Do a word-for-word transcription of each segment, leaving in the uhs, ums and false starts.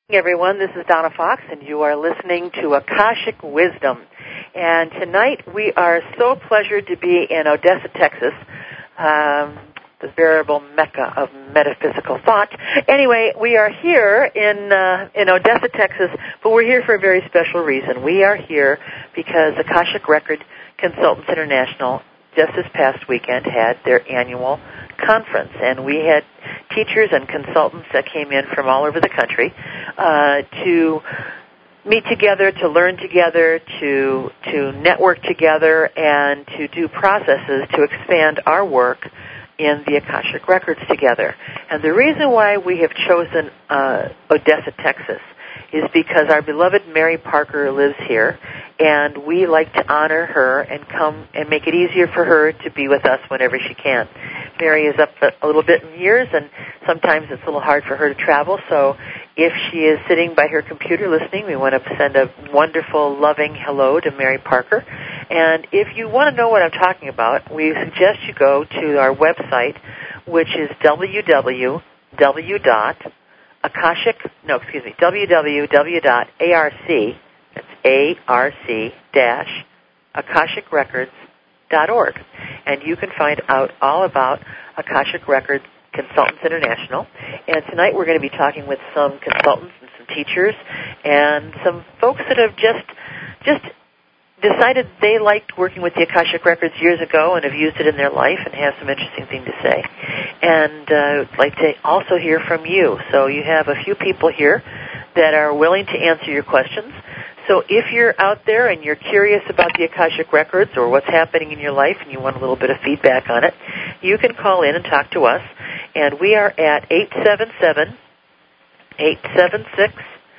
Everyone, this is Donna Fox, and you are listening to Akashic Wisdom. And tonight we are so pleasured to be in Odessa, Texas, um, the veritable mecca of metaphysical thought. Anyway, we are here in uh, in Odessa, Texas, but we're here for a very special reason. We are here because Akashic Record Consultants International just this past weekend had their annual conference, and we had teachers and consultants that came in from all over the country uh, to meet together, to learn together, to to network together, and to do processes to expand our work in the Akashic Records together. And the reason why we have chosen uh, Odessa, Texas, is because our beloved Mary Parker lives here, and we like to honor her and come and make it easier for her to be with us whenever she can. Mary is up a little bit in years, and sometimes it's a little hard for her to travel, so if she is sitting by her computer listening, we want to send a wonderful, loving hello to Mary Parker. And if you want to know what I'm talking about, we suggest you go to our website, which is w w w dot Akashic, no, excuse me, w w w dot arc, that's A R C dash Akashic Records dot org. And you can find out all about Akashic Records Consultants International. And tonight we're going to be talking with some consultants and some teachers and some folks that have just just decided they liked working with the Akashic Records years ago and have used it in their life and have some interesting things to say. And uh, I'd like to also hear from you. So you have a few people here that are willing to answer your questions. So if you're out there and you're curious about the Akashic Records or what's happening in your life and you want a little bit of feedback on it, you can call in and talk to us. And we are at eight seven seven, eight seven six,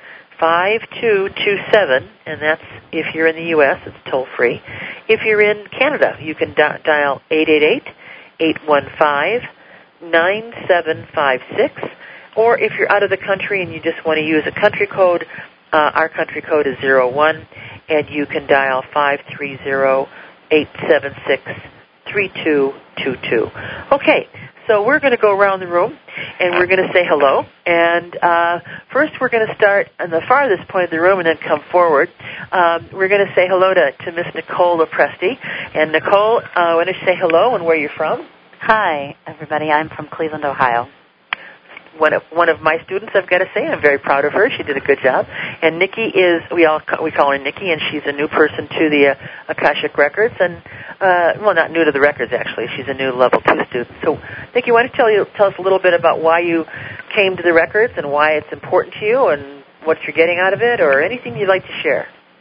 five two two seven, and that's if you're in the U S, it's toll-free. If you're in Canada, you can di- dial eight eight eight, eight one five, nine seven five six, or if you're out of the country and you just want to use a country code, Uh, our country code is zero one, and you can dial five three zero, eight seven six, three two two two. Okay, so we're going to go around the room, and we're going to say hello. And uh, first we're going to start on the farthest point of the room and then come forward. Um, we're going to say hello to, to Miss Nicole Lopresti. And Nicole, uh, why don't you say hello and where you're from? Hi, everybody. I'm from Cleveland, Ohio. One of one of my students, I've got to say, I'm very proud of her. She did a good job. And Nikki is, we all we call her Nikki, and she's a new person to the uh, Akashic Records, and uh, well, not new to the records actually. She's a new level two student. So, Nikki, why don't you tell you tell us a little bit about why you came to the records and why it's important to you, and what you're getting out of it, or anything you'd like to share.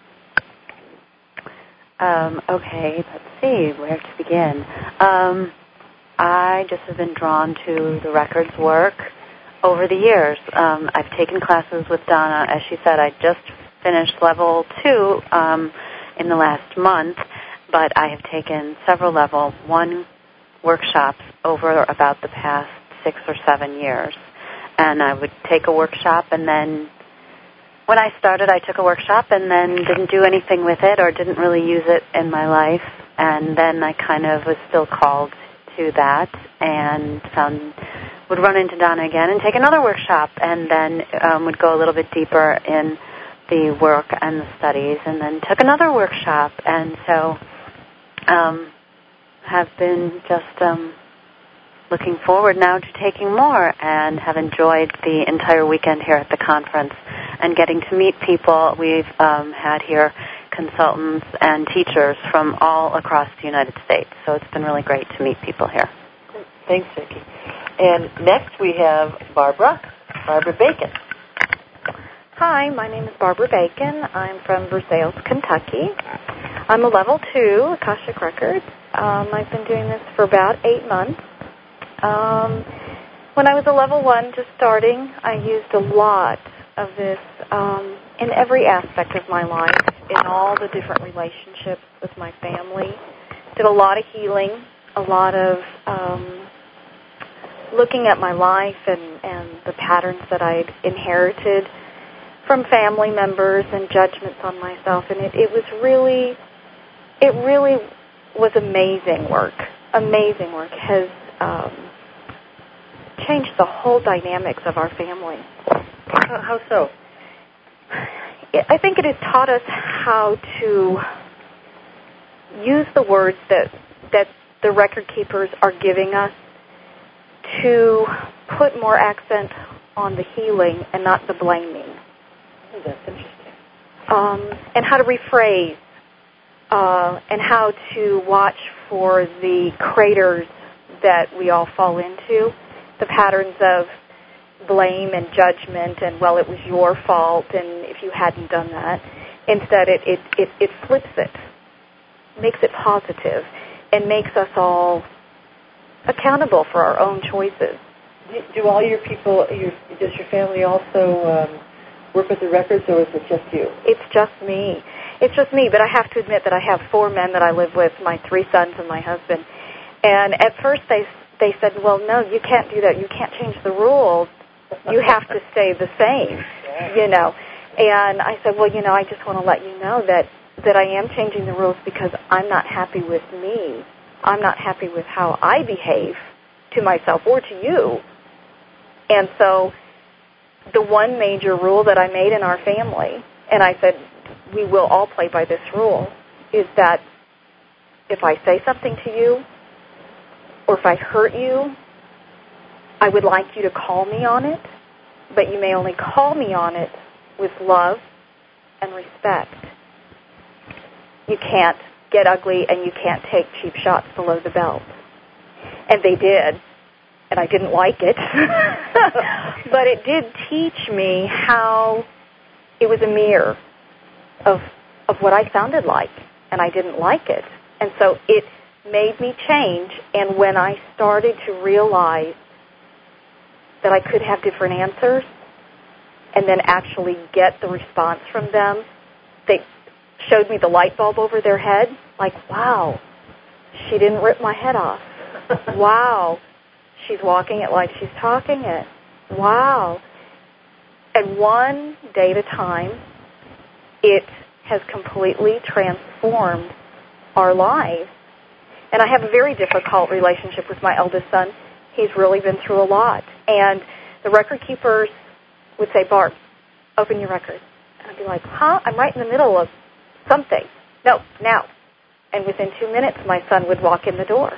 Um, okay, let's see where to begin. Um, I just have been drawn to the records work over the years. Um, I've taken classes with Donna. As she said, I just finished level two um, in the last month, but I have taken several level one workshops over about the past six or seven years. And I would take a workshop, and then when I started, I took a workshop and then didn't do anything with it or didn't really use it in my life. And then I kind of was still called to that and found would run into Donna again and take another workshop, and then um, would go a little bit deeper in the work and the studies, and then took another workshop, and so um, have been just um, looking forward now to taking more, and have enjoyed the entire weekend here at the conference and getting to meet people. We've um, had here consultants and teachers from all across the United States, so it's been really great to meet people here. Thanks, Vicki. And next we have Barbara, Barbara Bacon. Hi, my name is Barbara Bacon. I'm from Versailles, Kentucky. I'm a level two Akashic Records. Um, I've been doing this for about eight months. Um, when I was a level one, just starting, I used a lot of this um, in every aspect of my life, in all the different relationships with my family. Did a lot of healing, a lot of um, looking at my life and, and the patterns that I'd inherited from family members and judgments on myself. And it, it was really, it really was amazing work. Amazing work. Has um, changed the whole dynamics of our family. How, how so? I think it has taught us how to use the words that that the record keepers are giving us to put more accent on the healing and not the blaming. Oh, that's interesting. Um, and how to rephrase, uh, and how to watch for the craters that we all fall into, the patterns of blame and judgment and, well, it was your fault and if you hadn't done that. Instead, it, it, it, it flips it, makes it positive, and makes us all accountable for our own choices. Do, do all your people, your, does your family also um, work with the records, or is it just you? It's just me. It's just me, but I have to admit that I have four men that I live with, my three sons and my husband. And at first they they said, well, no, you can't do that. You can't change the rules. You have to stay the same, you know. And I said, well, you know, I just want to let you know that, that I am changing the rules because I'm not happy with me. I'm not happy with how I behave to myself or to you. And so the one major rule that I made in our family, and I said, we will all play by this rule, is that if I say something to you or if I hurt you, I would like you to call me on it, but you may only call me on it with love and respect. You can't get ugly and you can't take cheap shots below the belt. And they did, and I didn't like it. But it did teach me how it was a mirror of of what I sounded like, and I didn't like it. And so it made me change, and when I started to realize that I could have different answers and then actually get the response from them, they showed me the light bulb over their head, like, wow, she didn't rip my head off. Wow, she's walking it like she's talking it. Wow. And one day at a time, it has completely transformed our lives. And I have a very difficult relationship with my eldest son. He's really been through a lot. And the record keepers would say, Barb, open your record. And I'd be like, huh? I'm right in the middle of something. No, now. And within two minutes, my son would walk in the door.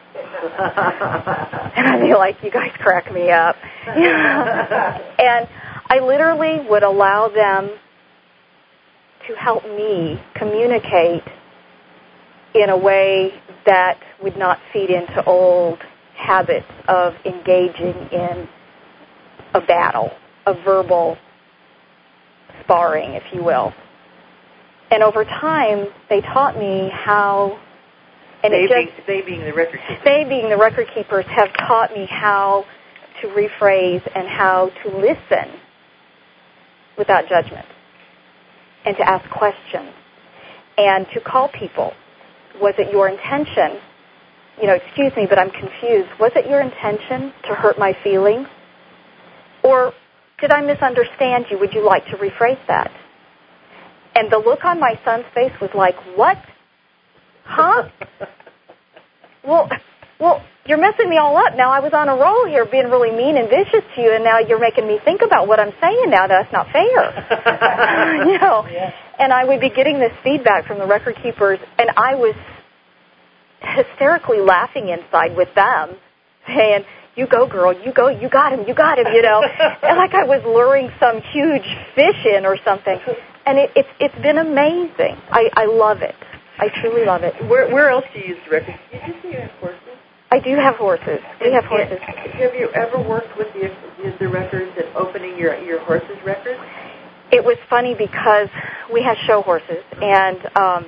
And I'd be like, you guys crack me up. And I literally would allow them to help me communicate in a way that would not feed into old habits of engaging in a battle, a verbal sparring, if you will. And over time, they taught me how... And they, it just, being, they being the record keepers. They being the record keepers have taught me how to rephrase and how to listen without judgment and to ask questions and to call people. Was it your intention, you know, excuse me, but I'm confused. Was it your intention to hurt my feelings? Or did I misunderstand you? Would you like to rephrase that? And the look on my son's face was like, what? Huh? well, well, you're messing me all up. Now I was on a roll here being really mean and vicious to you, and now you're making me think about what I'm saying now. That's not fair. you know? Yeah. And I would be getting this feedback from the record keepers, and I was hysterically laughing inside with them, saying, you go, girl, you go, you got him, you got him, you know. And like I was luring some huge fish in or something. And it, it's it's been amazing. I, I love it. I truly love it. Where where else do you use the records? Did you say you have horses? I do have horses. We and, have horses. Have you ever worked with the, the records and opening your, your horses' records? It was funny because we have show horses, and um,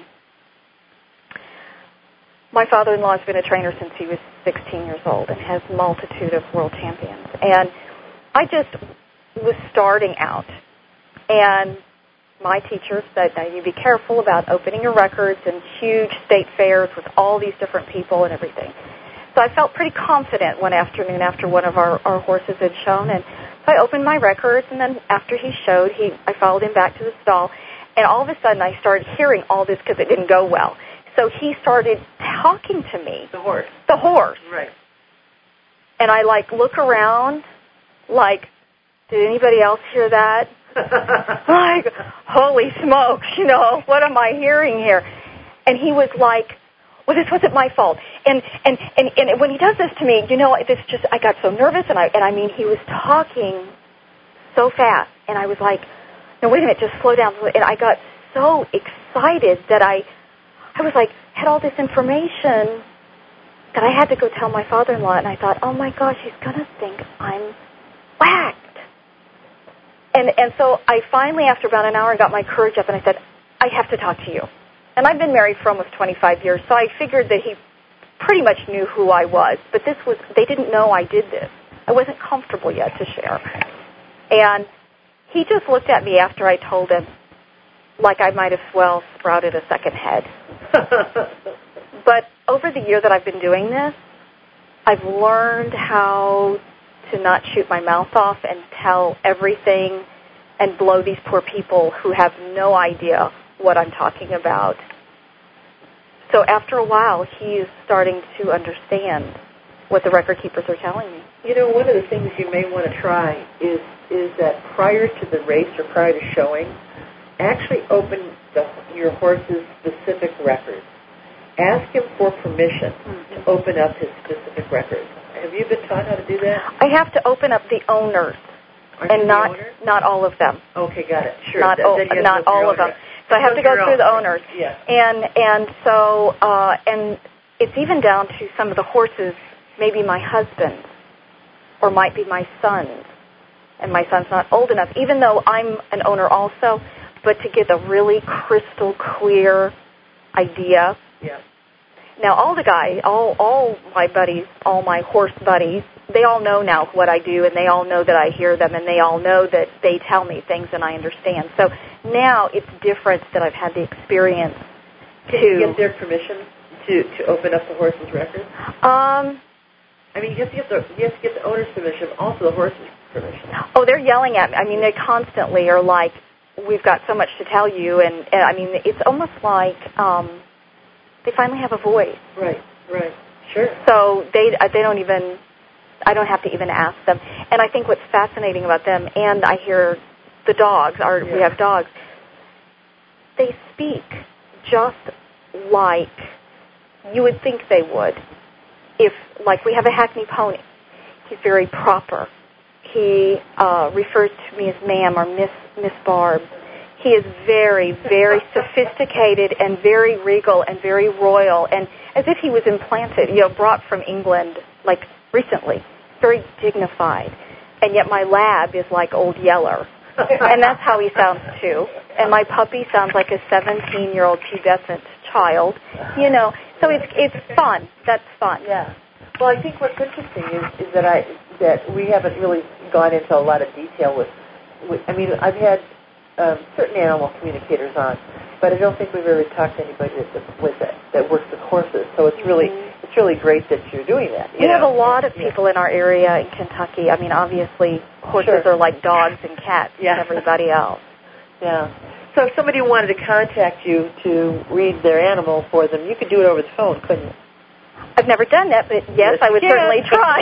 my father-in-law has been a trainer since he was sixteen years old and has a multitude of world champions. And I just was starting out, and my teacher said, now you be careful about opening your records in huge state fairs with all these different people and everything. So I felt pretty confident one afternoon after one of our, our horses had shown, and so I opened my records, and then after he showed, he I followed him back to the stall, and all of a sudden I started hearing all this because it didn't go well. So he started talking to me. The horse. The horse. Right. And I, like, look around, like, did anybody else hear that? Like, holy smokes, you know, what am I hearing here? And he was like, well, this wasn't my fault. And, and, and, and when he does this to me, you know, this just, I got so nervous, and I, and I mean, he was talking so fast, and I was like, no, wait a minute, just slow down. And I got so excited that I, I was like, had all this information that I had to go tell my father-in-law, and I thought, oh my gosh, he's going to think I'm whacked. And, and so I finally, after about an hour, got my courage up, and I said, I have to talk to you. And I've been married for almost twenty-five years, so I figured that he pretty much knew who I was. But this was, they didn't know I did this. I wasn't comfortable yet to share. And he just looked at me after I told him, like I might have, well, sprouted a second head. But over the year that I've been doing this, I've learned how to not shoot my mouth off and tell everything and blow these poor people who have no idea what I'm talking about. So after a while, he is starting to understand what the record keepers are telling me. You know, one of the things you may want to try is is that prior to the race or prior to showing, actually open the, your horse's specific records. Ask him for permission mm-hmm. to open up his specific records. Have you been taught how to do that? I have to open up the owners, Aren't and not owner? not all of them. Okay, got it. Sure. Not, Then, o- then not all of them. So I have to go through the owners. Yeah. And and so uh, and it's even down to some of the horses, maybe my husband's, or might be my son's, and my son's not old enough, even though I'm an owner also, but to get a really crystal clear idea. Yeah. Now, all the guys, all all my buddies, all my horse buddies, they all know now what I do, and they all know that I hear them, and they all know that they tell me things and I understand. So now it's different that I've had the experience to... Did you get their permission to, to open up the horse's records? Um... I mean, you have to get the you have to get the owner's permission, also the horse's permission. Oh, they're yelling at me. I mean, they constantly are like, we've got so much to tell you, and, and I mean, it's almost like um, they finally have a voice. Right, right, sure. So they they don't even, I don't have to even ask them. And I think what's fascinating about them, and I hear the dogs, our, yeah. we have dogs, they speak just like you would think they would. If, like, we have a Hackney pony, he's very proper. He uh, refers to me as ma'am or Miss Miss Barb. He is very, very sophisticated and very regal and very royal, and as if he was implanted, you know, brought from England, like, recently. Very dignified. And yet my lab is like Old Yeller. And that's how he sounds, too. And my puppy sounds like a seventeen-year-old pubescent child, you know. So it's it's fun. That's fun. Yeah. Well, I think what's interesting is, is that I that we haven't really gone into a lot of detail with. with I mean, I've had um, certain animal communicators on, but I don't think we've ever talked to anybody that with that, that works with horses. So it's really mm-hmm. it's really great that you're doing that. You we know? have a lot of people yeah. in our area in Kentucky. I mean, obviously, horses sure. are like dogs and cats yeah. and everybody else. Yeah. So if somebody wanted to contact you to read their animal for them, you could do it over the phone, couldn't you? I've never done that, but yes, yes I would can. certainly try.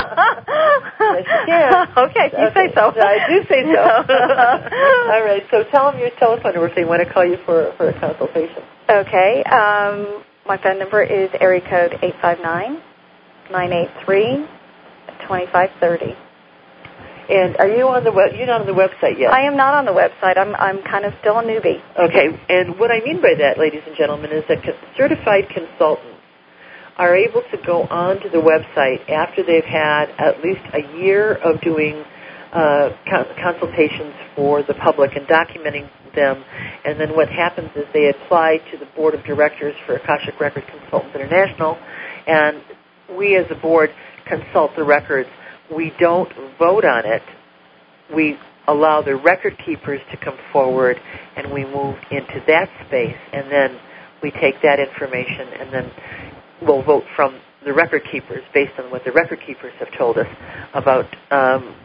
Yes, you can. Okay, you okay. say so. I do say so. All right, so tell them your telephone number if they want to call you for, for a consultation. Okay, um, my phone number is area code eight five nine, nine eight three, two five three zero. And are you on the web? You're not on the website yet. I am not on the website. I'm I'm kind of still a newbie. Okay, and what I mean by that, ladies and gentlemen, is that certified consultants are able to go onto the website after they've had at least a year of doing uh, consultations for the public and documenting them. And then what happens is they apply to the board of directors for Akashic Record Consultants International, and we as a board consult the records. We don't vote on it. We allow the record keepers to come forward, and we move into that space, and then we take that information, and then we'll vote from the record keepers based on what the record keepers have told us about um,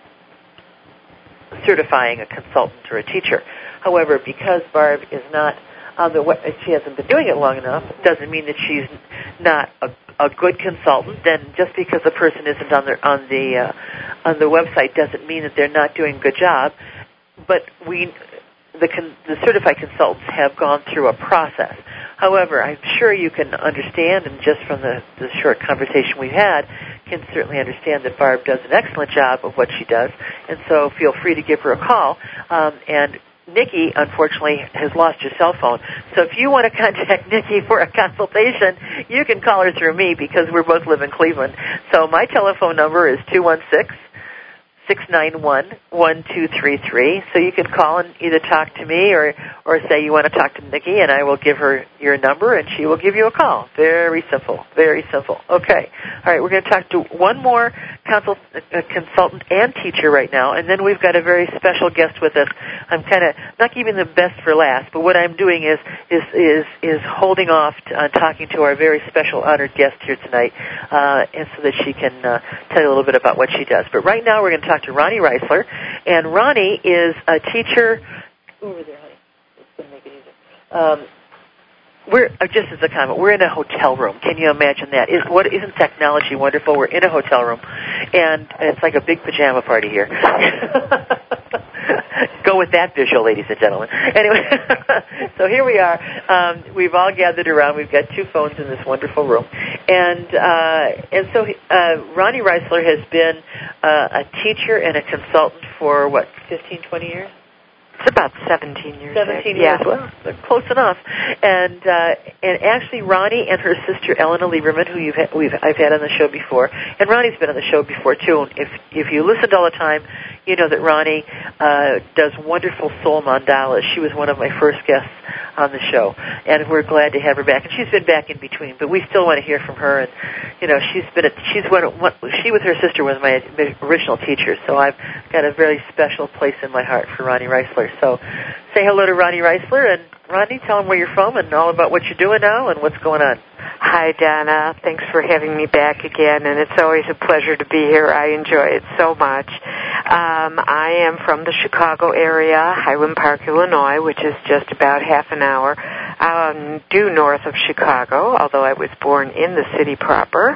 certifying a consultant or a teacher. However, because Barb is not on the web, she hasn't been doing it long enough, doesn't mean that she's not a a good consultant. Then just because a person isn't on the on the uh, on the website doesn't mean that they're not doing a good job. but we, the, con, the certified consultants have gone through a process. However, I'm sure you can understand, and just from the, the short conversation we've had, can certainly understand that Barb does an excellent job of what she does, and so feel free to give her a call. Um, and Nikki, unfortunately, has lost her cell phone. So if you want to contact Nikki for a consultation, you can call her through me because we both live in Cleveland. So my telephone number is two one six, six nine one, one two three three. So you can call and either talk to me or, or say you want to talk to Nikki, and I will give her your number, and she will give you a call. Very simple. Very simple. Okay. All right, we're going to talk to one more consult, uh, consultant and teacher right now, and then we've got a very special guest with us. I'm kind of not keeping the best for last, but what I'm doing is is is, is holding off to, uh, talking to our very special honored guest here tonight, uh, and so that she can uh, tell you a little bit about what she does. But right now we're going to talk to Ronnie Reisler, and Ronnie is a teacher. Over there, honey. It's going to make it easier. Um, we're uh, just as a comment, we're in a hotel room. Can you imagine that? Is what isn't technology wonderful? We're in a hotel room, and it's like a big pajama party here. Go with that visual, ladies and gentlemen. Anyway, so here we are. Um, we've all gathered around. We've got two phones in this wonderful room, and uh, and so uh, Ronnie Reisler has been uh, a teacher and a consultant for what, fifteen, twenty years? It's about seventeen years. Seventeen yeah. years, well, close enough. And uh, and actually, Ronnie and her sister Elena Lieberman, who you've ha- we've I've had on the show before, and Ronnie's been on the show before too. And if if you listened all the time, you know that Ronnie uh, does wonderful soul mandalas. She was one of my first guests on the show, and we're glad to have her back. And she's been back in between, but we still want to hear from her. And you know, she's been a, she's one, one she with her sister was my original teacher, so I've got a very special place in my heart for Ronnie Reisler. So say hello to Ronnie Reisler, and Ronnie, tell him where you're from and all about what you're doing now and what's going on. Hi, Donna. Thanks for having me back again, and it's always a pleasure to be here. I enjoy it so much. Um, I am from the Chicago area, Highland Park, Illinois, which is just about half an hour um, due north of Chicago, although I was born in the city proper.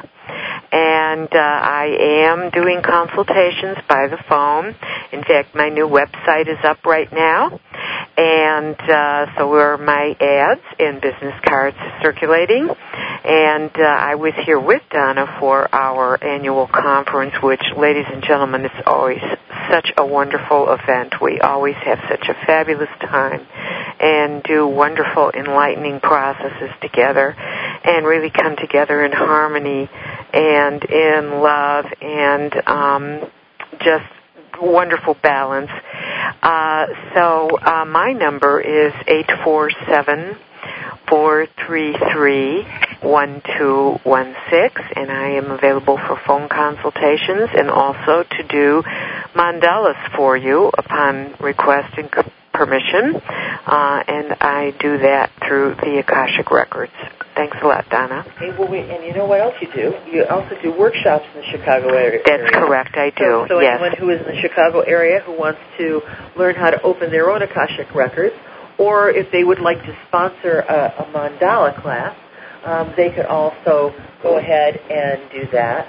And uh, I am doing consultations by the phone. In fact, my new website is up right now. And uh, so are my ads and business cards circulating. And uh, I was here with Donna for our annual conference, which, ladies and gentlemen, is always such a wonderful event. We always have such a fabulous time and do wonderful enlightening processes together and really come together in harmony and in love and um, just wonderful balance. Uh, so uh, my number is eight four seven, four three three, one two one six, and I am available for phone consultations and also to do mandalas for you upon request and permission, uh, and I do that through the Akashic Records. Thanks a lot, Donna. Hey, well, we, and you know what else you do? You also do workshops in the Chicago area. That's correct, I do, So, so yes. anyone who is in the Chicago area who wants to learn how to open their own Akashic Records, or if they would like to sponsor a, a mandala class, um, they could also go ahead and do that.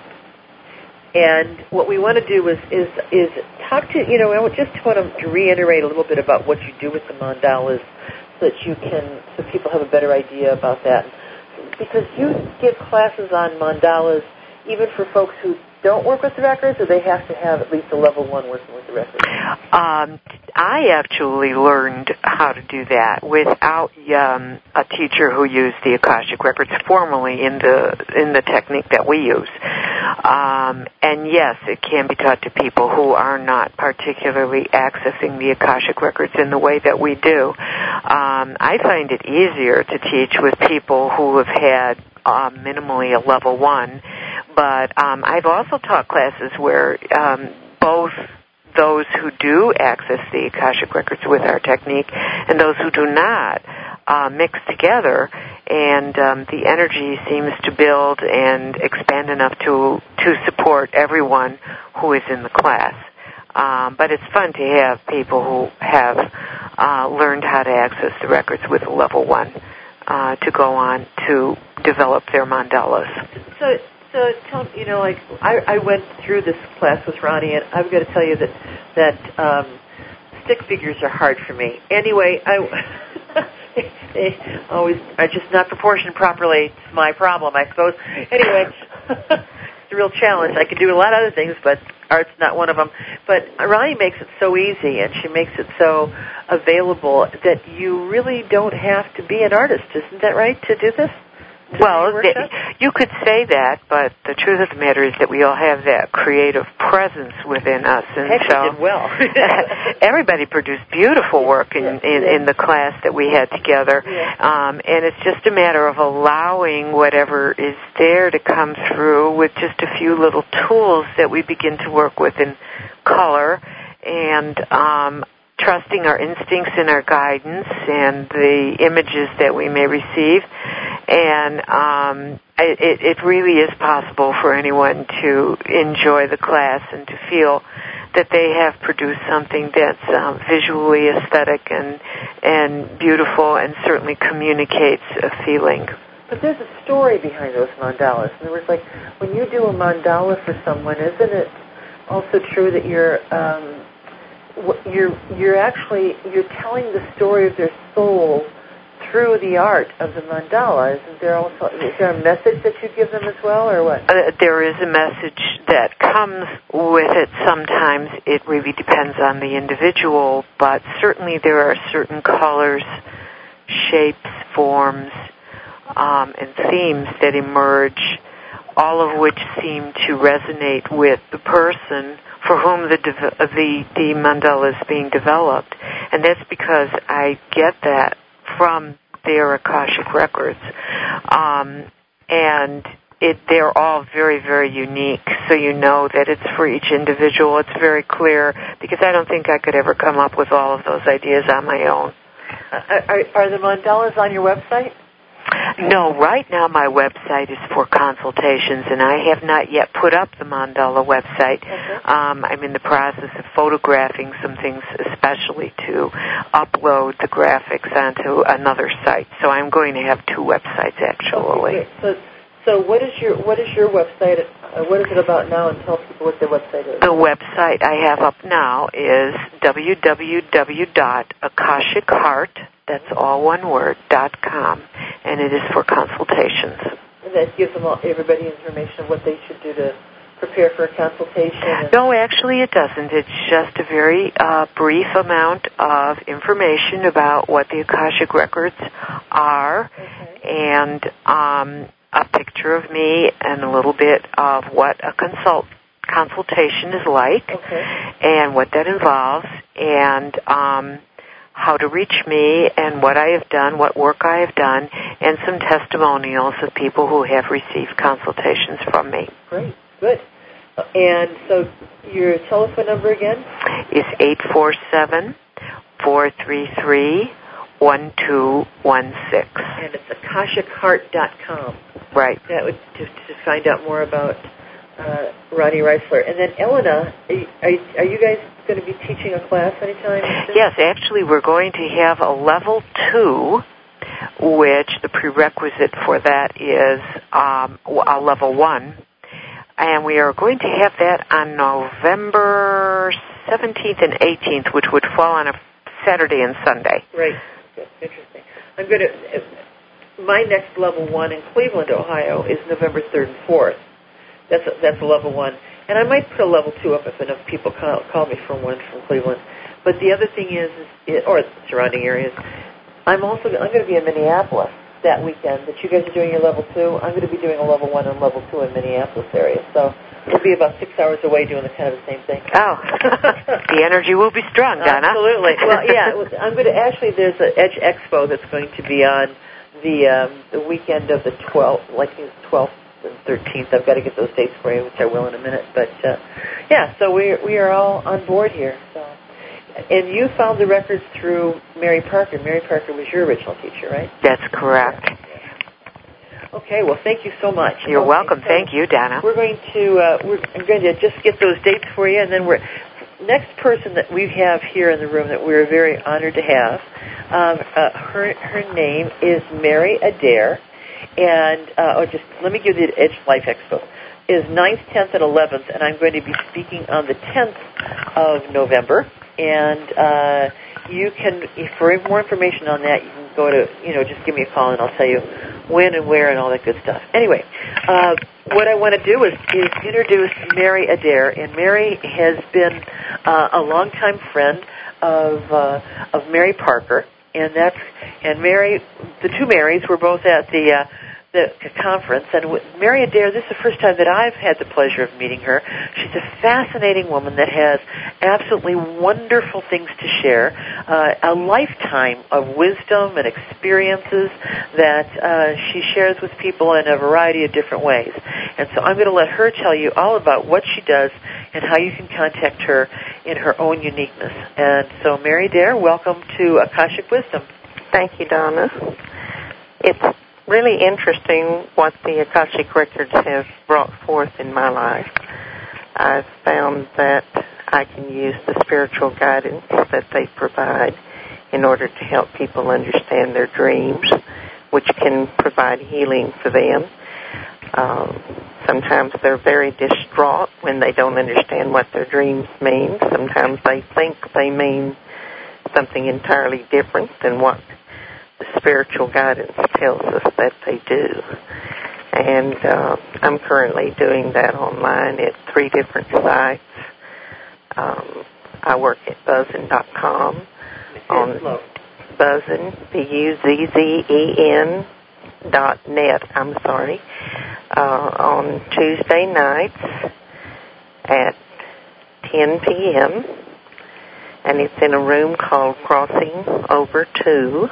And what we want to do is, is is talk to, you know, I just want to reiterate a little bit about what you do with the mandalas so that you can, so people have a better idea about that. Because you give classes on mandalas even for folks who don't work with the records, or they have to have at least a level one working with the records? Um, I actually learned how to do that without um, a teacher who used the Akashic Records formally in the in the technique that we use. Um, and yes, it can be taught to people who are not particularly accessing the Akashic Records in the way that we do. Um, I find it easier to teach with people who have had uh, minimally a level one, but um, I've also taught classes where um, both those who do access the Akashic Records with our technique and those who do not uh, mix together, and um, the energy seems to build and expand enough to to support everyone who is in the class. Um, but it's fun to have people who have uh, learned how to access the records with a level one uh, to go on to develop their mandalas. So, so tell, you know, like I, I went through this class with Ronnie, and I've got to tell you that that um, stick figures are hard for me. Anyway, I they always are just not proportioned properly. It's my problem, I suppose. Anyway, it's a real challenge. I can do a lot of other things, but art's not one of them. But Ronnie makes it so easy, and she makes it so available that you really don't have to be an artist. Isn't that right, to do this? Well, th- you could say that, but the truth of the matter is that we all have that creative presence within us, and Actually so did well. everybody produced beautiful work in, yeah, in, yeah. in the class that we had together, yeah. um, and it's just a matter of allowing whatever is there to come through with just a few little tools that we begin to work with in color, and um, trusting our instincts and our guidance and the images that we may receive. And um, it, it really is possible for anyone to enjoy the class and to feel that they have produced something that's um, visually aesthetic and and beautiful and certainly communicates a feeling. But there's a story behind those mandalas. In other words, like when you do a mandala for someone, isn't it also true that you're um, you're you're actually you're telling the story of their soul through the art of the mandala? Isn't there also, is there a message that you give them as well, or what? Uh, there is a message that comes with it sometimes. It really depends on the individual, but certainly there are certain colors, shapes, forms, um, and themes that emerge, all of which seem to resonate with the person for whom the, de- the, the mandala is being developed. And that's because I get that from their Akashic records. Um, and it, they're all very, very unique, so you know that it's for each individual. It's very clear, because I don't think I could ever come up with all of those ideas on my own. Are, are, are the mandalas on your website? No, right now my website is for consultations, and I have not yet put up the mandala website. Okay. Um, I'm in the process of photographing some things, especially to upload the graphics onto another site. So I'm going to have two websites, actually. Okay, so, so what is your what is your website? Uh, what is it about now? And tell people what the website is. The website I have up now is w w w dot akashic heart, that's all one word, dot com, and it is for consultations. And that gives them all, everybody information of what they should do to prepare for a consultation? And no, actually it doesn't. It's just a very uh, brief amount of information about what the Akashic Records are, okay. and um, a picture of me and a little bit of what a consult consultation is like, okay. and what that involves, and um, how to reach me, and what I have done, what work I have done, and some testimonials of people who have received consultations from me. Great, good. And so your telephone number again? Is eight four seven, four three three, one two one six. And it's akashic heart dot com. Right. That would to, to find out more about uh, Ronnie Reisler. And then Elena, are you, are you guys going to be teaching a class anytime soon? Yes, actually we're going to have a level two, which the prerequisite for that is um, a level one. And we are going to have that on November seventeenth and eighteenth, which would fall on a Saturday and Sunday. Right. Good. Interesting. I'm going to, my next level one in Cleveland, Ohio, is November third and fourth. That's a, that's a level one. And I might put a level two up if enough people call, call me from one from Cleveland. But the other thing is, is or surrounding areas, I'm also I'm going to be in Minneapolis that weekend that you guys are doing your level two. I'm going to be doing a level one and level two in Minneapolis area. So we'll be about six hours away doing the kind of the same thing. Oh, the energy will be strong, Donna. Absolutely. Well, yeah, I'm going to actually. There's an Edge Expo that's going to be on the um, the weekend of the twelfth, like the twelfth and thirteenth. I've got to get those dates for you, which I will in a minute. But uh, yeah, so we we are all on board here. So. And you found the records through Mary Parker. Mary Parker was your original teacher, right? That's correct. Okay, well, thank you so much. You're okay, welcome. So thank you, Donna. We're going to uh, we're I'm going to just get those dates for you, and then we're next person that we have here in the room that we're very honored to have. Um, uh, her her name is Mary Adair, and uh, oh, just let me give you the Edge Life Expo. Is ninth, tenth, and eleventh, and I'm going to be speaking on the tenth of November. and uh, you can, for more information on that, you can go to, you know, just give me a call and I'll tell you when and where and all that good stuff. Anyway, uh, what I want to do is, is introduce Mary Adair, and Mary has been uh, a longtime friend of uh, of Mary Parker, and that's and Mary, the two Marys were both at the uh, the conference, and with Mary Adair, this is the first time that I've had the pleasure of meeting her. She's a fascinating woman that has absolutely wonderful things to share, uh, a lifetime of wisdom and experiences that uh, she shares with people in a variety of different ways. And so I'm going to let her tell you all about what she does and how you can contact her in her own uniqueness. And so, Mary Adair, welcome to Akashic Wisdom. Thank you, Donna. It's really interesting what the Akashic Records have brought forth in my life. I've found that I can use the spiritual guidance that they provide in order to help people understand their dreams, which can provide healing for them. Um, sometimes they're very distraught when they don't understand what their dreams mean. Sometimes they think they mean something entirely different than what the spiritual guidance tells us that they do. And uh, I'm currently doing that online at three different sites. Um, I work at buzzin dot com, on Buzzin, B U Z Z E N dot net, I'm sorry, uh, on Tuesday nights at ten p.m., and it's in a room called Crossing Over two.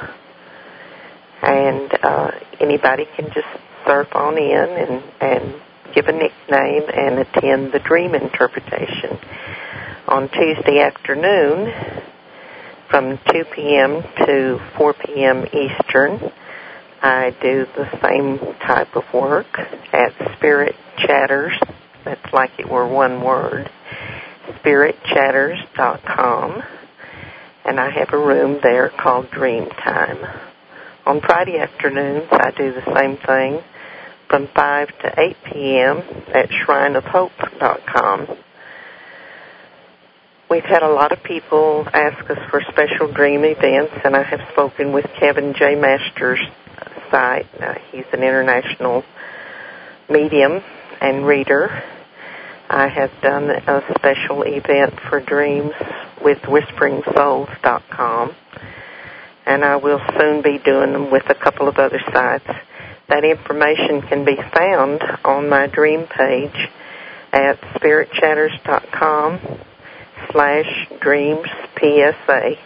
And uh, anybody can just surf on in and, and give a nickname and attend the dream interpretation. On Tuesday afternoon, from two p.m. to four p.m. Eastern, I do the same type of work at Spirit Chatters. That's like it were one word, spirit chatters dot com. And I have a room there called Dream Time. On Friday afternoons, I do the same thing from five to eight p.m. at shrine of hope dot com. We've had a lot of people ask us for special dream events, and I have spoken with Kevin J. Masters' site. Uh, he's an international medium and reader. I have done a special event for dreams with whispering souls dot com. And I will soon be doing them with a couple of other sites. That information can be found on my dream page at spirit chatters dot com slash dreams P S A.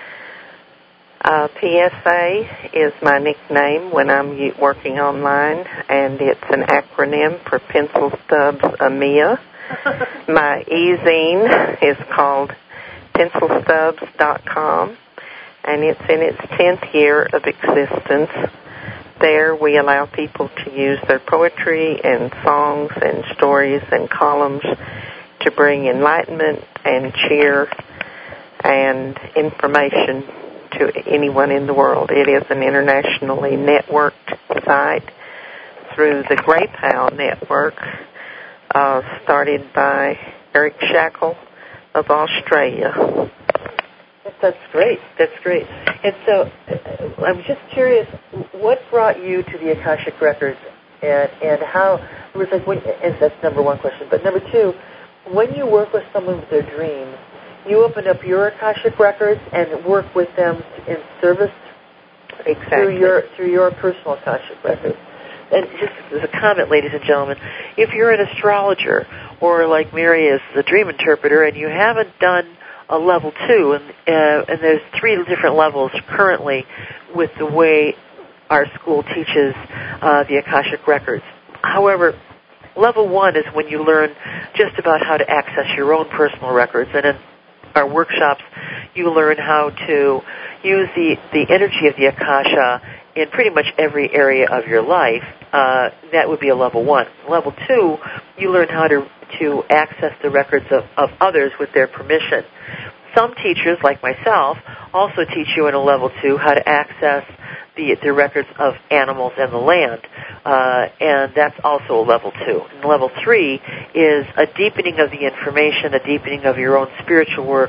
Uh, P S A is my nickname when I'm working online, and it's an acronym for Pencil Stubs A M I A. My e-zine is called pencil stubs dot com. And it's in its tenth year of existence. There we allow people to use their poetry and songs and stories and columns to bring enlightenment and cheer and information to anyone in the world. It is an internationally networked site through the Grape Owl Network, uh, started by Eric Shackle of Australia. That's great. That's great. And so uh, I'm just curious, what brought you to the Akashic Records, and, and how, it was like, when, and that's number one question. But number two, when you work with someone with their dreams, you open up your Akashic Records and work with them in service exactly. through your through your personal Akashic Records. And just as a comment, ladies and gentlemen, if you're an astrologer or like Mary is the dream interpreter and you haven't done a level two, and uh, and there's three different levels currently with the way our school teaches uh, the Akashic Records. However, level one is when you learn just about how to access your own personal records, and in our workshops, you learn how to use the, the energy of the Akasha in pretty much every area of your life. Uh, that would be a level one. Level two, you learn how to to access the records of, of others with their permission. Some teachers, like myself, also teach you in a level two how to access the, the records of animals and the land, uh, and that's also a level two. And level three is a deepening of the information, a deepening of your own spiritual work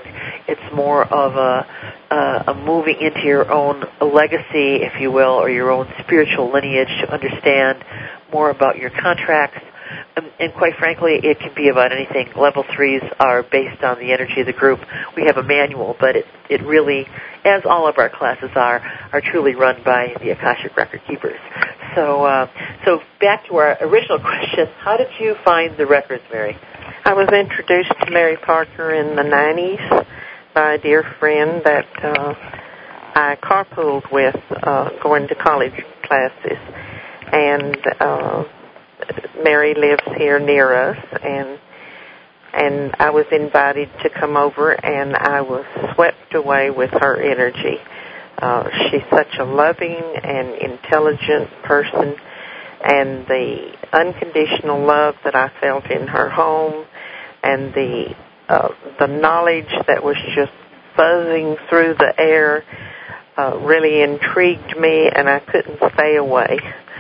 It's more of a, uh, a moving into your own legacy, if you will, or your own spiritual lineage to understand more about your contracts. Um, and quite frankly, it can be about anything. Level threes are based on the energy of the group. We have a manual, but it, it really, as all of our classes are, are truly run by the Akashic Record Keepers. So, uh, so back to our original question, how did you find the records, Mary? I was introduced to Mary Parker in the nineties by a dear friend that uh, I carpooled with uh, going to college classes. And uh, Mary lives here near us, and and I was invited to come over, and I was swept away with her energy. Uh, she's such a loving and intelligent person, and the unconditional love that I felt in her home, and the uh, the knowledge that was just buzzing through the air uh, really intrigued me, and I couldn't stay away.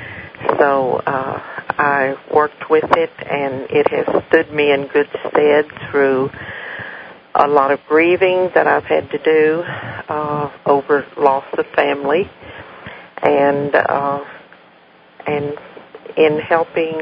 So uh, I worked with it, and it has stood me in good stead through a lot of grieving that I've had to do uh, over loss of family, and uh, and in helping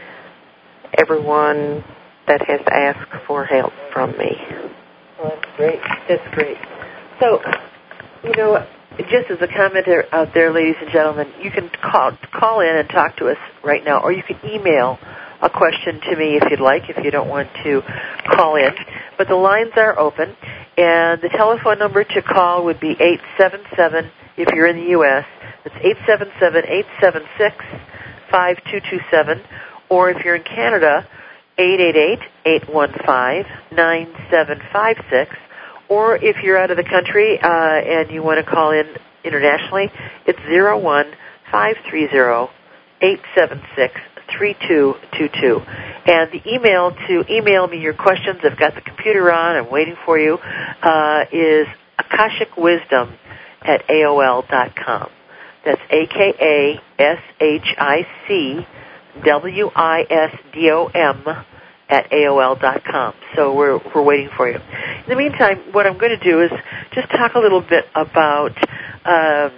everyone that has asked for help from me. Well, that's great. That's great. So, you know, just as a commenter out there, ladies and gentlemen, you can call call in and talk to us right now, or you can email a question to me if you'd like, if you don't want to call in. But the lines are open, and the telephone number to call would be eight seven seven, if you're in the U S, it's eight seven seven, eight seven six, five two two seven, or if you're in Canada, eight eight eight, eight one five, nine seven five six. Or if you're out of the country uh, and you want to call in internationally, it's zero one five three zero, eight seven six, three two two two. And the email to email me your questions, I've got the computer on, I'm waiting for you, uh, is Akashic Wisdom at A O L dot com. That's A K A S H I C W I S D O M at A O L dot com. So we're we're waiting for you. In the meantime, what I'm going to do is just talk a little bit about um,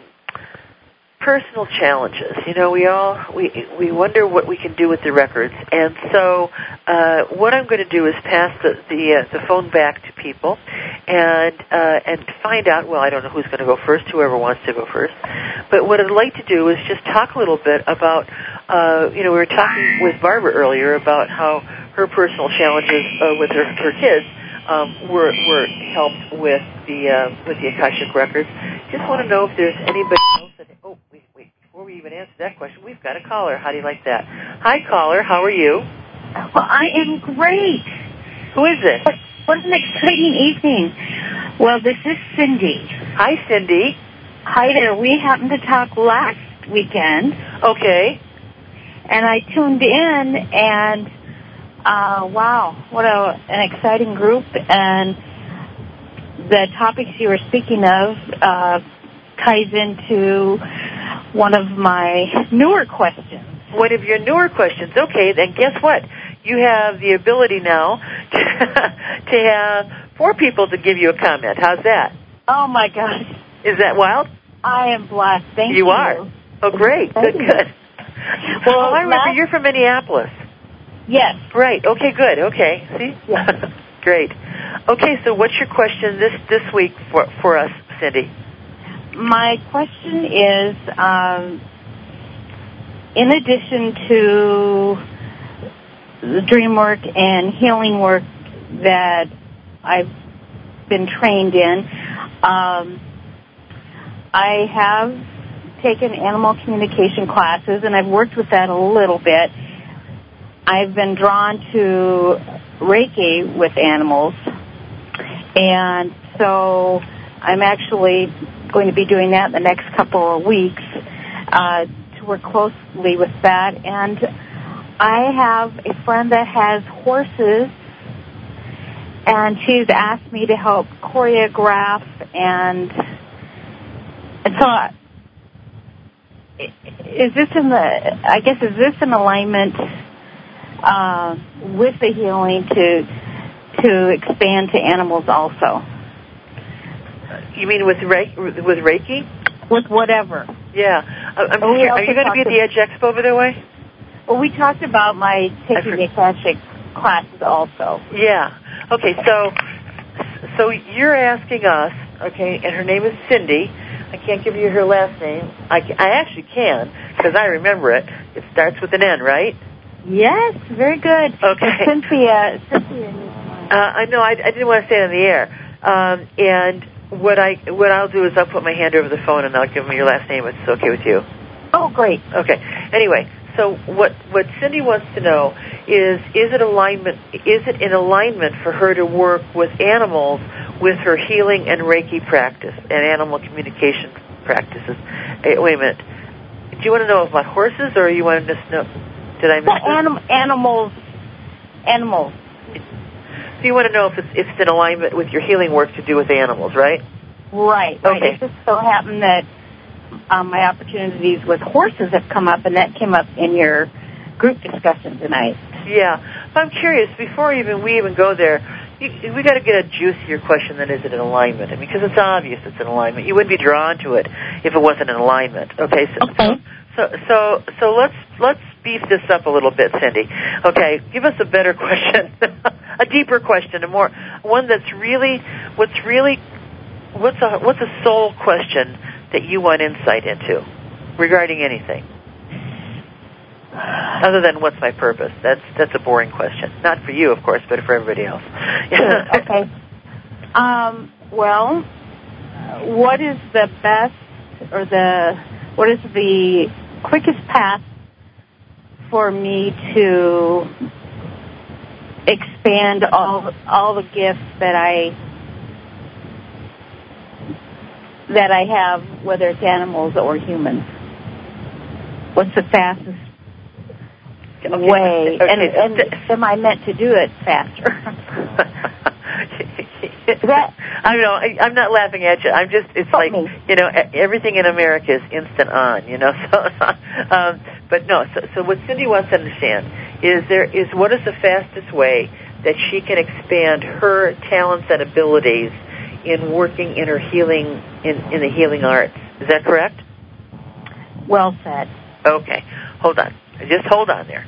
personal challenges. You know, we all we we wonder what we can do with the records, and so uh, what I'm going to do is pass the the, uh, the phone back to people, and uh, and find out. Well, I don't know who's going to go first. Whoever wants to go first. But what I'd like to do is just talk a little bit about. Uh, you know, we were talking with Barbara earlier about how her personal challenges uh, with her, her kids um, were were helped with the uh, with the Akashic Records. Just want to know if there's anybody else that. Oh, wait, wait! Before we even answer that question, we've got a caller. How do you like that? Hi, caller. How are you? Well, I am great. Who is this? What, what an exciting evening. Well, this is Cindy. Hi, Cindy. Hi there. We happened to talk last weekend. Okay. And I tuned in, and uh, wow, what a, an exciting group. And the topics you were speaking of uh, ties into one of my newer questions. One of your newer questions. Okay, then guess what? You have the ability now to, to have four people to give you a comment. How's that? Oh, my gosh. Is that wild? I am blessed. Thank you. You are? Oh, great. Thank good, you. good. Well, oh, I remember last... you're from Minneapolis. Yes. Right. Okay, good. Okay. See? Yes. Great. Okay, so what's your question this, this week for, for us, Cindy? My question is, um, in addition to the dream work and healing work that I've been trained in, um, I have taken animal communication classes, and I've worked with that a little bit. I've been drawn to Reiki with animals, and so I'm actually going to be doing that in the next couple of weeks uh, to work closely with that. And I have a friend that has horses, and she's asked me to help choreograph, and and so I, is this in the, I guess, is this in alignment uh, with the healing to to expand to animals also? You mean with Reiki? With Reiki? With whatever. Yeah. I'm Well, curious, are you going to be at the Edge Expo, by the way? Well, we talked about my taking the Akashic classes also. Yeah. Okay, so so you're asking us, okay, and her name is Cindy. I can't give you her last name. I, I actually can, because I remember it. It starts with an N, right? Yes, very good. Okay. It's Cynthia. Cynthia. Uh, I know. I, I didn't want to say it on the air. Um, and what I what I'll do is I'll put my hand over the phone and I'll give them your last name if it's okay with you. Oh, great. Okay. Anyway, so what what Cindy wants to know is is it alignment? Is it in alignment for her to work with animals with her healing and Reiki practice and animal communication practices? Hey, wait a minute. Do you want to know about horses, or you want to just know? Did I miss well, anim- animals? Animals. So you want to know if it's, if it's in alignment with your healing work to do with animals, right? Right. Right. Okay. It just so happened that um, my opportunities with horses have come up, and that came up in your group discussion tonight. Yeah. So I'm curious, before even we even go there, you, we got to get a juicier question than is it in alignment? I mean, because it's obvious it's in alignment. You wouldn't be drawn to it if it wasn't in alignment. Okay. So, Okay. So so so let's let's beef this up a little bit, Cindy. Okay, give us a better question, a deeper question, a more one that's really what's really what's a what's a soul question that you want insight into regarding anything, other than what's my purpose. That's that's a boring question, not for you, of course, but for everybody else. Sure. Okay. Um, well, what is the best or the what is the quickest path for me to expand all all the gifts that I that I have, whether it's animals or humans? What's the fastest Okay. way? Okay. And, and am I meant to do it faster? that, I don't know. I, I'm not laughing at you. I'm just, it's like, me. you know, everything in America is instant on, you know. So, um, but no, so, so what Cindy wants to understand is there is what is the fastest way that she can expand her talents and abilities in working in her healing, in, in the healing arts. Is that correct? Well said. Okay. Hold on. Just hold on there.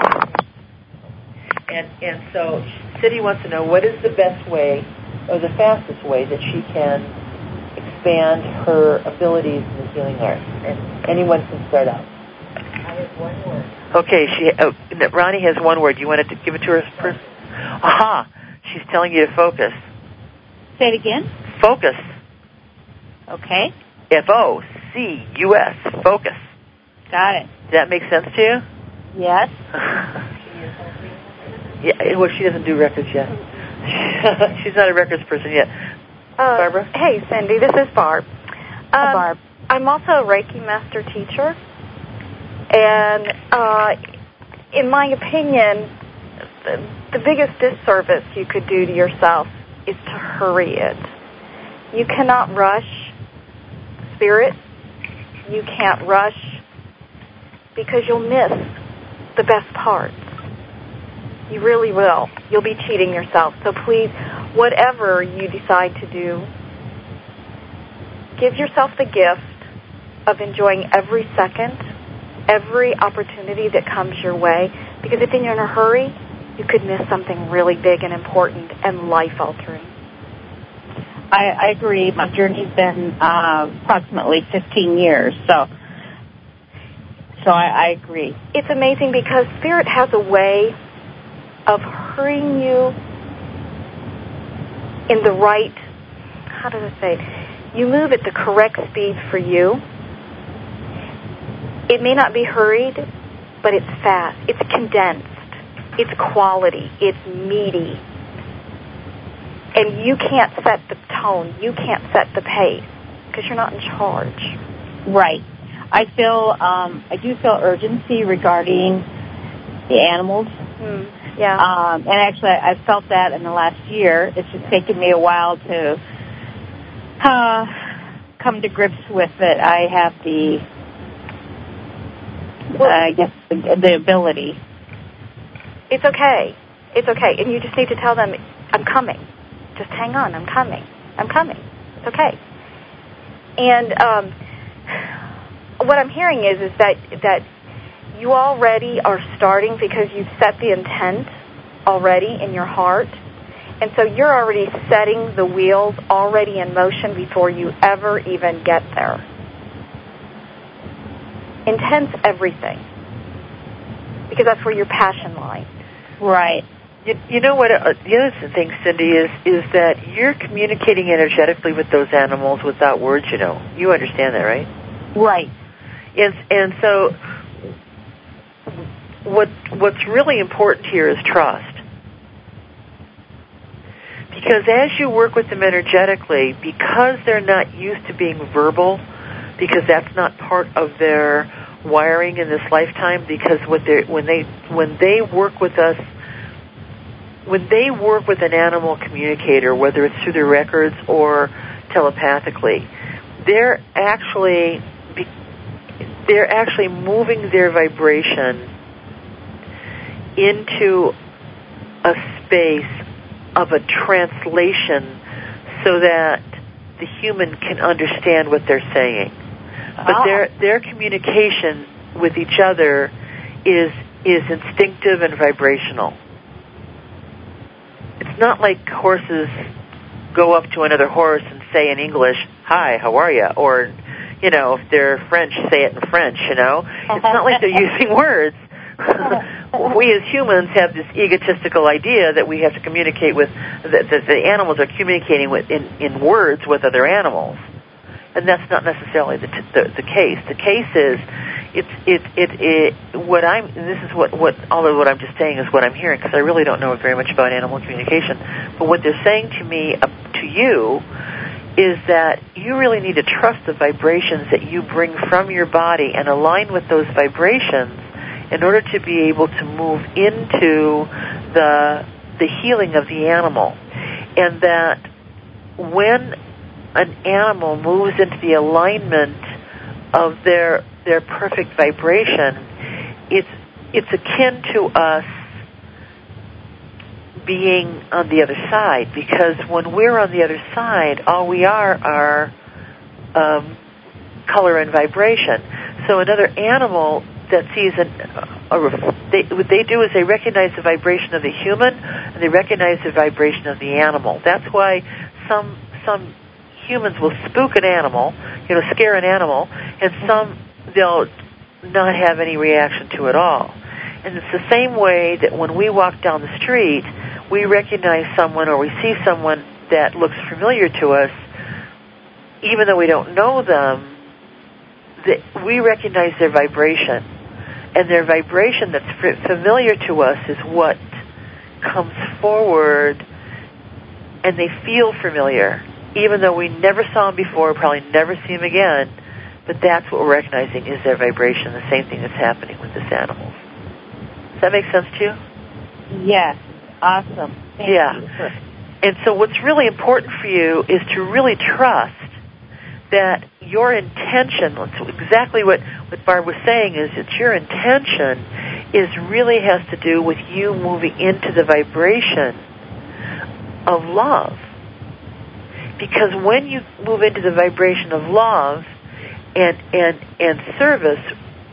And and so Cindy wants to know what is the best way or the fastest way that she can expand her abilities in the healing arts. And anyone can start out. I have one word. Okay, she oh, Ronnie has one word. You want to give it to her first? Aha! She's telling you to focus. Say it again. Focus. Okay. F O C U S. Focus. Got it. Does that make sense to you? Yes. Yeah, well, she doesn't do records yet. She's not a records person yet. Uh, Barbara? Hey, Cindy, this is Barb. Um, Hi, Barb. I'm also a Reiki master teacher, and uh, in my opinion, the, the biggest disservice you could do to yourself is to hurry it. You cannot rush spirit. You can't rush because you'll miss the best parts. You really will. You'll be cheating yourself. So please, whatever you decide to do, give yourself the gift of enjoying every second, every opportunity that comes your way, because if you're in a hurry, you could miss something really big and important and life-altering. I, I agree. My journey's been uh, approximately fifteen years, so so I, I agree. It's amazing because Spirit has a way of hurrying you in the right, how did I say it? You move at the correct speed for you. It may not be hurried, but it's fast. It's condensed. It's quality. It's meaty. And you can't set the tone. You can't set the pace because you're not in charge. Right. I feel, um, I do feel urgency regarding the animals. Hmm. Yeah. Um, and actually, I felt that in the last year. It's just taken me a while to uh, come to grips with it. I have the, well, uh, I guess, the, the ability. It's okay. It's okay. And you just need to tell them, I'm coming. Just hang on. I'm coming. I'm coming. It's okay. And um, what I'm hearing is is that that you already are starting because you've set the intent already in your heart. And so you're already setting the wheels already in motion before you ever even get there. Intent's everything. Because that's where your passion lies. Right. You, you know what, uh, the other thing, Cindy, is is that you're communicating energetically with those animals without words, you know. You understand that, right? Right. And, and so what what's really important here is trust. Because as you work with them energetically, because they're not used to being verbal, because that's not part of their wiring in this lifetime, because what they when they when they work with us, when they work with an animal communicator, whether it's through their records or telepathically, they're actually they're actually moving their vibration into a space of a translation so that the human can understand what they're saying. But oh. their their communication with each other is is instinctive and vibrational. It's not like horses go up to another horse and say in English, "Hi, how are you?" Or, you know, if they're French, say it in French, you know. It's not like they're using words. We as humans have this egotistical idea that we have to communicate with, that, that the animals are communicating with in, in words with other animals. And that's not necessarily the, t- the, the case. The case is, it's, it, it, it, what I'm, and this is what, what, all of what I'm just saying is what I'm hearing, because I really don't know very much about animal communication, but what they're saying to me, uh, to you, is that you really need to trust the vibrations that you bring from your body and align with those vibrations in order to be able to move into the the healing of the animal. And that when an animal moves into the alignment of their their perfect vibration, it's it's akin to us being on the other side, because when we're on the other side, all we are are um, color and vibration. So another animal that sees an, a, a, they, what they do is they recognize the vibration of the human and they recognize the vibration of the animal. That's why some some humans will spook an animal, you know, scare an animal, and some they'll not have any reaction to it all. And it's the same way that when we walk down the street, we recognize someone or we see someone that looks familiar to us, even though we don't know them, that we recognize their vibration. And their vibration that's familiar to us is what comes forward, and they feel familiar, even though we never saw them before, probably never see them again, but that's what we're recognizing is their vibration, the same thing that's happening with this animal. Does that make sense to you? Yes. Awesome. Thank yeah. you. And so what's really important for you is to really trust that your intention, exactly what, what Barb was saying, is that your intention is really has to do with you moving into the vibration of love. Because when you move into the vibration of love and and, and service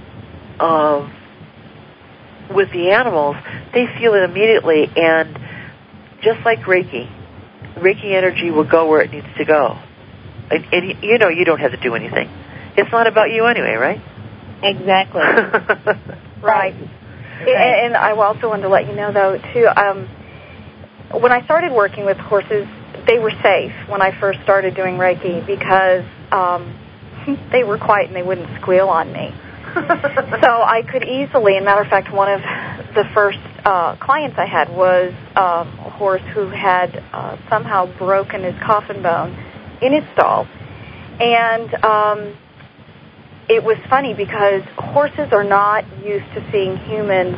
of with the animals, they feel it immediately, and just like Reiki, Reiki energy will go where it needs to go. And, and you know you don't have to do anything. It's not about you anyway, right? Exactly. Right. And, and I also wanted to let you know, though, too, um, when I started working with horses, they were safe when I first started doing Reiki because um, they were quiet and they wouldn't squeal on me. So I could easily, and matter of fact, one of the first uh, clients I had was uh, a horse who had uh, somehow broken his coffin bone in his stall. And um, it was funny because horses are not used to seeing humans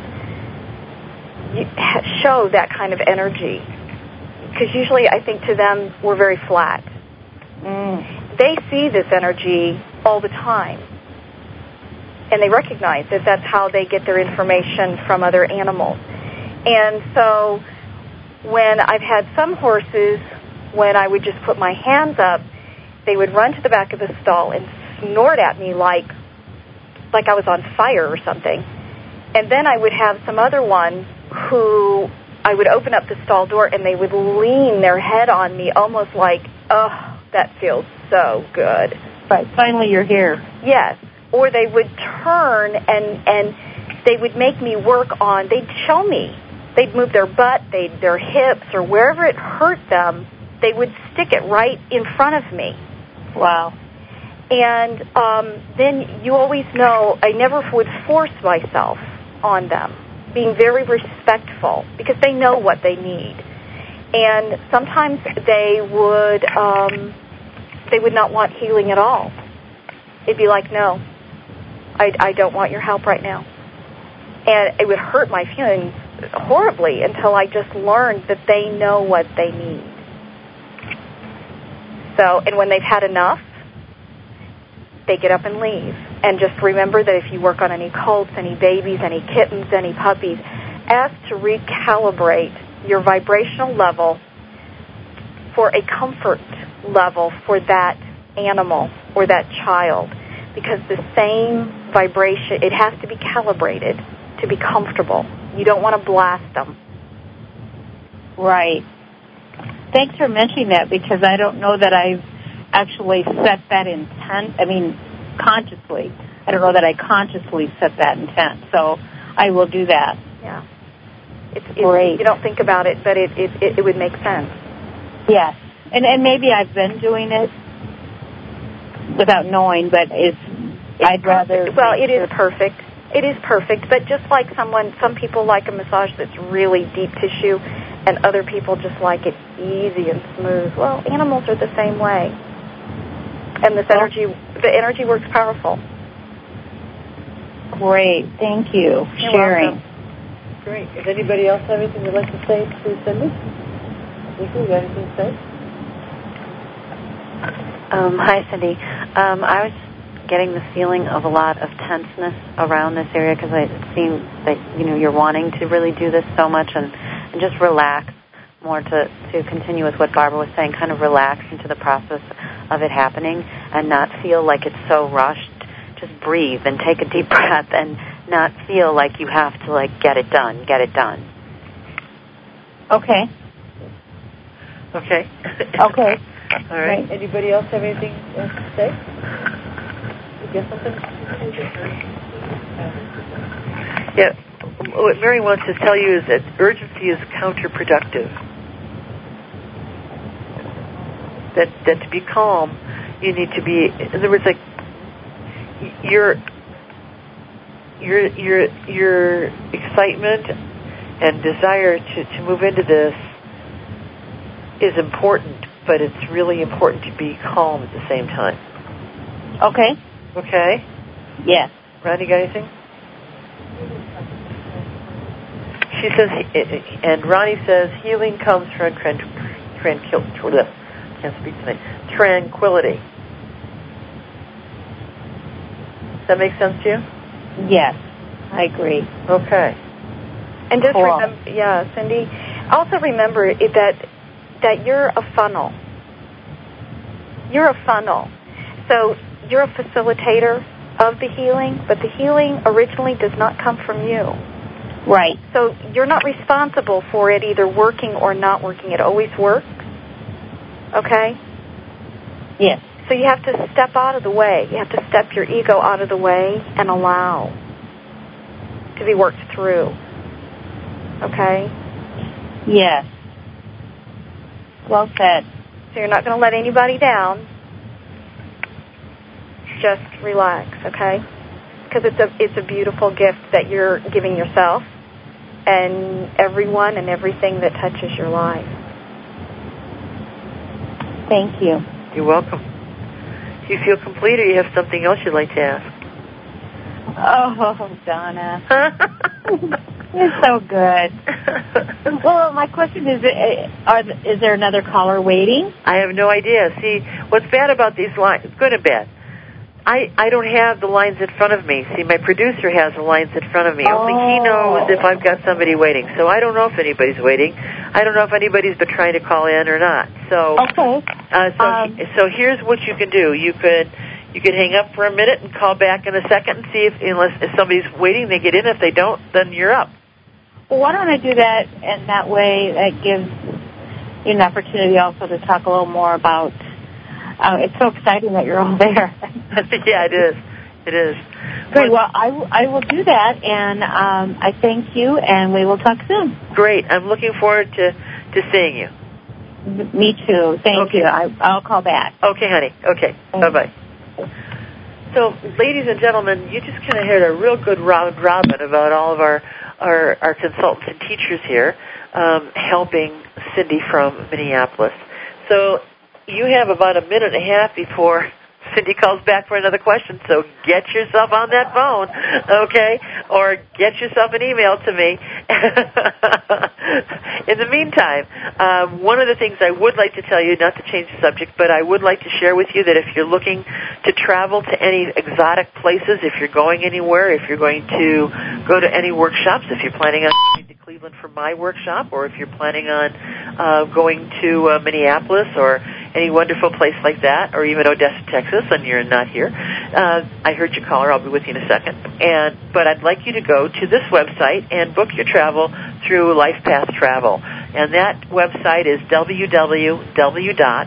show that kind of energy. Because usually I think to them we're very flat. Mm. They see this energy all the time. And they recognize that that's how they get their information from other animals. And so when I've had some horses, when I would just put my hands up, they would run to the back of the stall and snort at me like like I was on fire or something. And then I would have some other one who I would open up the stall door and they would lean their head on me almost like, oh, that feels so good. Right, finally you're here. Yes. Or they would turn and and they would make me work on, they'd show me. They'd move their butt, they'd, their hips, or wherever it hurt them, they would stick it right in front of me. Wow. And um, then you always know I never would force myself on them, being very respectful because they know what they need. And sometimes they would um, they would not want healing at all. It'd be like, no, I, I don't want your help right now. And it would hurt my feelings horribly until I just learned that they know what they need. So, and when they've had enough, they get up and leave. And just remember that if you work on any colts, any babies, any kittens, any puppies, ask to recalibrate your vibrational level for a comfort level for that animal or that child. Because the same vibration, it has to be calibrated to be comfortable. You don't want to blast them. Right. Thanks for mentioning that because I don't know that I've actually set that intent. I mean, consciously. I don't know that I consciously set that intent. So I will do that. Yeah. It's, it's, Great. You don't think about it, but it, it, it, it would make sense. Yes. And and maybe I've been doing it without knowing, but it's, it's I'd rather... Well, it is perfect. It is perfect, but just like someone, some people like a massage that's really deep tissue, and other people just like it easy and smooth. Well, animals are the same way, and this energy, the energy works powerful. Great, thank you for You're sharing. welcome. Great. Does anybody else have anything they'd like to say to Cindy? Nikki, you got anything to say? Um, hi, Cindy. Um, I was getting the feeling of a lot of tenseness around this area because it seems that, you know, you're wanting to really do this so much and, and just relax more to, to continue with what Barbara was saying, kind of relax into the process of it happening and not feel like it's so rushed. Just breathe and take a deep breath and not feel like you have to, like, get it done, get it done. Okay. Okay. Okay. All right. right. Anybody else have anything else to say? Get something? Yeah, what Mary wants to tell you is that urgency is counterproductive. That that to be calm, you need to be. In other words, like your your your your excitement and desire to, to move into this is important, but it's really important to be calm at the same time. Okay. Okay? Yes. Ronnie, got anything? She says, and Ronnie says, healing comes from tranquility. Can't speak tonight. Tranquility. Does that make sense to you? Yes, I agree. Okay. And just Cool. remember, yeah, Cindy, also remember it, that that you're a funnel. You're a funnel. So you're a facilitator of the healing, but the healing originally does not come from you. Right. So you're not responsible for it either working or not working. It always works. Okay? Yes. So you have to step out of the way. You have to step your ego out of the way and allow to be worked through. Okay? Yes. Well said. So you're not going to let anybody down. Just relax, okay? Because it's a it's a beautiful gift that you're giving yourself and everyone and everything that touches your life. Thank you. You're welcome. Do you feel complete, or you have something else you'd like to ask? Oh, Donna. You're so good. Well, my question is, are, is there another caller waiting? I have no idea. See, what's bad about these lines, good and bad, I, I don't have the lines in front of me. See, my producer has the lines in front of me. Oh. Only he knows if I've got somebody waiting. So I don't know if anybody's waiting. I don't know if anybody's been trying to call in or not. So, okay. uh, so, Um, so here's what you can do. You could, you could hang up for a minute and call back in a second and see if, unless if somebody's waiting, they get in. If they don't, then you're up. Well, why don't I do that, and that way that gives you an opportunity also to talk a little more about. Uh, it's so exciting that you're all there. Yeah, it is. It is. Great. Well, I, w- I will do that, and um, I thank you, and we will talk soon. Great. I'm looking forward to, to seeing you. M- me too. Thank Okay. you. I, I'll call back. Okay, honey. Okay. Bye-bye. So, ladies and gentlemen, you just kind of heard a real good round robin about all of our, our, our consultants and teachers here um, helping Cindy from Minneapolis. So you have about a minute and a half before Cindy calls back for another question, so get yourself on that phone, okay? Or get yourself an email to me. In the meantime, um, one of the things I would like to tell you, not to change the subject, but I would like to share with you that if you're looking to travel to any exotic places, if you're going anywhere, if you're going to go to any workshops, if you're planning on going to Cleveland for my workshop, or if you're planning on uh, going to uh, Minneapolis or any wonderful place like that, or even Odessa, Texas, and you're not here. Uh, I heard your caller. I'll be with you in a second. And but I'd like you to go to this website and book your travel through LifePath Travel. And that website is w w w dot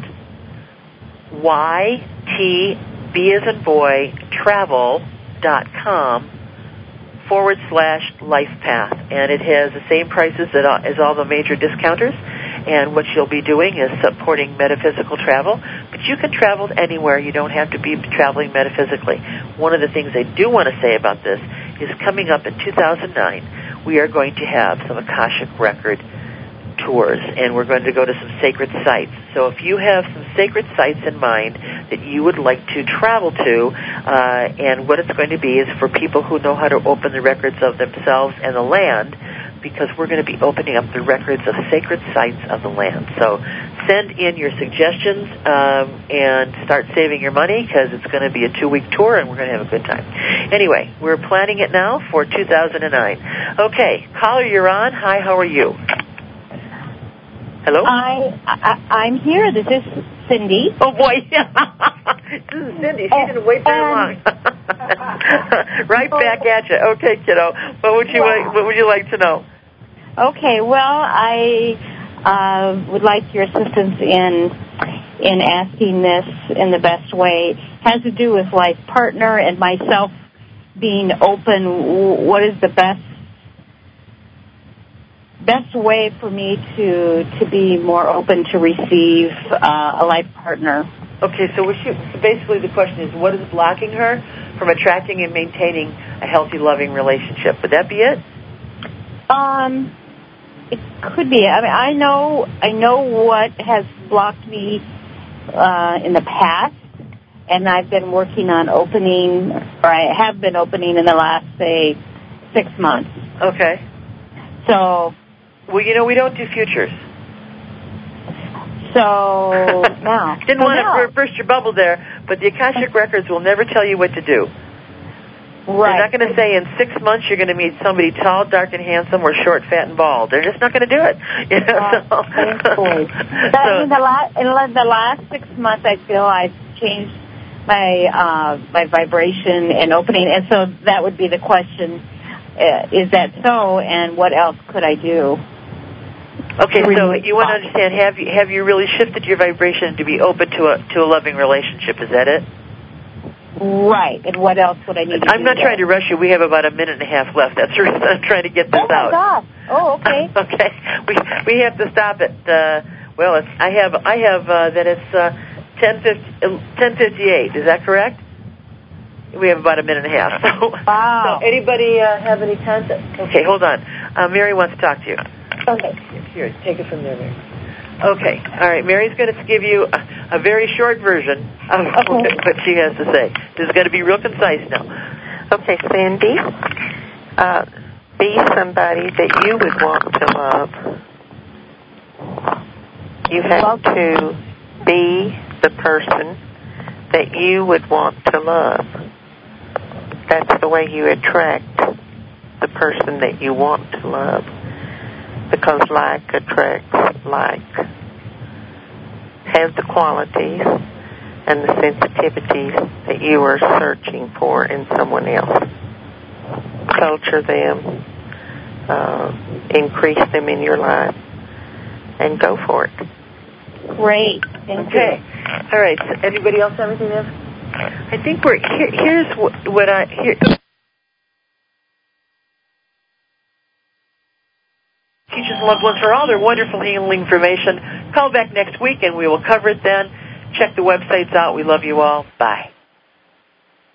y t b as in boy travel dot com forward slash LifePath. And it has the same prices as all the major discounters. And what you'll be doing is supporting metaphysical travel. But you can travel anywhere. You don't have to be traveling metaphysically. One of the things I do want to say about this is coming up in two thousand nine, we are going to have some Akashic Record tours, and we're going to go to some sacred sites. So if you have some sacred sites in mind that you would like to travel to, uh, and what it's going to be is for people who know how to open the records of themselves and the land, because we're going to be opening up the records of sacred sites of the land. So send in your suggestions um, and start saving your money, because it's going to be a two-week tour and we're going to have a good time. Anyway, we're planning it now for two thousand nine. Okay, caller, you're on. Hi, how are you? Hello? I, I I'm here. This is Cindy. Oh boy, this is Cindy. She and, didn't wait very long. Right back at you. Okay, kiddo. What would you wow. like, what would you like to know? Okay. Well, I uh, would like your assistance in in asking this in the best way. It has to do with life partner and myself being open. What is the best best way for me to to be more open to receive uh, a life partner? Okay, so, she, so basically the question is, what is blocking her from attracting and maintaining a healthy, loving relationship? Would that be it? Um, it could be. I mean, I know I know what has blocked me uh, in the past, and I've been working on opening, or I have been opening in the last, say, six months. Okay. So. Well, you know, we don't do futures. So now. Didn't so want now. to burst your bubble there, but the Akashic Records will never tell you what to do. Right. They're not going to say in six months you're going to meet somebody tall, dark, and handsome, or short, fat, and bald. They're just not going to do it. You know, uh, so. Thankfully. so, I mean, the last, in the last six months, I feel I've changed my uh, my vibration and opening, and so that would be the question: uh, is that so? And what else could I do? Okay, so you want to understand: have you have you really shifted your vibration to be open to a to a loving relationship? Is that it? Right. And what else would I need to I'm do? I'm not there? trying to rush you. We have about a minute and a half left. That's the reason I'm trying to get this oh out. Oh, my gosh. Oh, okay. Okay. We we have to stop at, uh, well, it's, I have I have uh, that it's uh, ten fifty-eight. Is that correct? We have about a minute and a half. So, wow. So anybody uh, have any concept? Okay, hold on. Uh, Mary wants to talk to you. Okay. Here, take it from there, Mary. Okay. All right. Mary's going to give you a, a very short version of okay. what she has to say. This is going to be real concise now. Okay, Sandy, uh, be somebody that you would want to love. You have to be the person that you would want to love. That's the way you attract the person that you want to love, because like attracts like. Have the qualities and the sensitivities that you are searching for in someone else. Culture them, uh, increase them in your life, and go for it. Great. Thank okay. you. All right. So anybody else have anything else? I think we're here, here's what, what I here. Teachers and loved ones for all their wonderful healing information. Call back next week and we will cover it then. Check the websites out. We love you all. Bye.